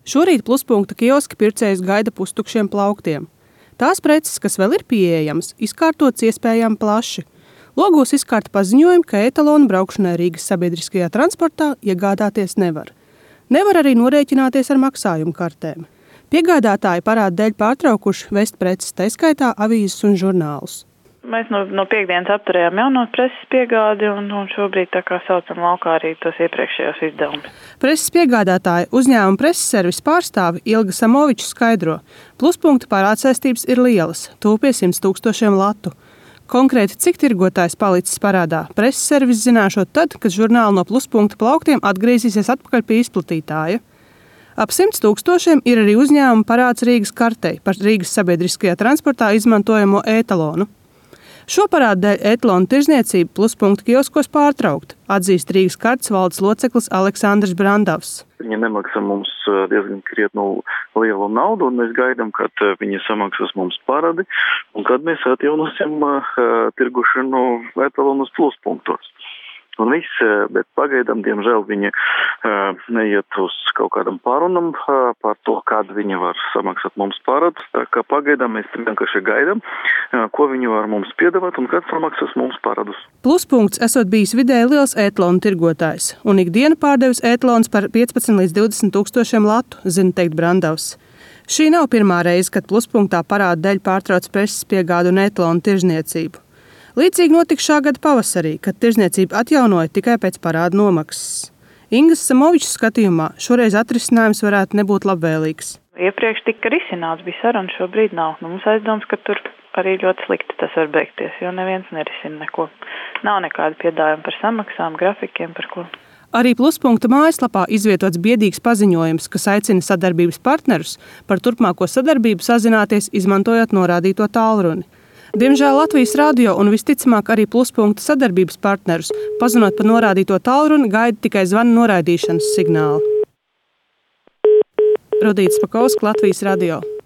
Šorīt Pluspunkta kioska pircējus gaida pustukšiem plauktiem. Tās preces, kas vēl ir pieejamas, izkārtotas iespējami plaši. Logos izkārta paziņojumi, ka etalonu braukšanai Rīgas sabiedriskajā transportā iegādāties nevar. Nevar arī norēķināties ar maksājumu kartēm. Piegādātāji parāda dēļ pārtraukuši vest preces, tā skaitā avīzes un žurnālus. Mēs no piekdienas apturējām jauno preses piegādi un šobrīd tā kā saucam laukā arī tos iepriekšējos izdevumus. Preses piegādātāja uzņēmuma preses servisa pārstāve Ilga Samoviča skaidro, Pluspunkta parādsaistības ir lielas, tūpie 100 000 latu. Konkrēti, cik tirgotājs palicis parādā, preses servis zināšot tad, kad žurnāli no Pluspunkta plauktiem atgriezīsies atpakaļ pie izplatītāja. Ap 100 000 ir arī uzņēmuma parāds Rīgas kartei par Rīgas sabiedriskajā transportā izmantojamo etalonu. Šo parādu dēļ etalonu tirzniecību Pluspunkta kioskos pārtraukt, atzīst Rīgas kartes valdes loceklis Aleksandrs Brandavs. Viņi nemaksā mums diezgan krietnu lielu naudu, un mēs gaidām, kad viņi samaksās mums parādi, un kad mēs atjaunosim tirgušanu etalonus Pluspunktos. Un viss, bet pagaidām, diemžēl, viņi neiet uz kaut kādam pārunam par to, kad viņi var samaksāt mums parādus. Tā kā pagaidām mēs vienkārši gaidām, ko viņi var mums piedāvāt un kad samaksās mums parādus. Pluspunkts esot bijis vidēji liels etalonu tirgotājs, un ikdienu pārdevis etalons par 15 līdz 20 000 latu, zina teikt Brandavs. Šī nav pirmā reize, kad Pluspunktā parāda dēļ pārtrauc preses piegādu un etalonu tirzniecību. Līdzīgi notika šā gada pavasarī, kad tirzniecība atjaunoja tikai pēc parāda nomaksas. Ingas Samovičas skatījumā šoreiz atrisinājums varētu nebūt labvēlīgs. Iepriekš tika risināts, bija saruna, šobrīd nav. Mums aizdoms, ka tur arī ļoti slikti tas var beigties, jo neviens nerisina neko. Nav nekāda piedāvājuma par samaksām, grafikiem, par ko. Arī Pluspunkta mājaslapā izvietots biedīgs paziņojums, kas aicina sadarbības partnerus par turpmāko sadarbību sazināties, izmantojot norādīto tālruni. Diemžēl Latvijas radio un visticamāk arī Pluspunkta sadarbības partnerus, pazvanot pa norādīto tālruni, gaida tikai zvana noraidīšanas signāli. Rudīts Pakausks, Latvijas radio.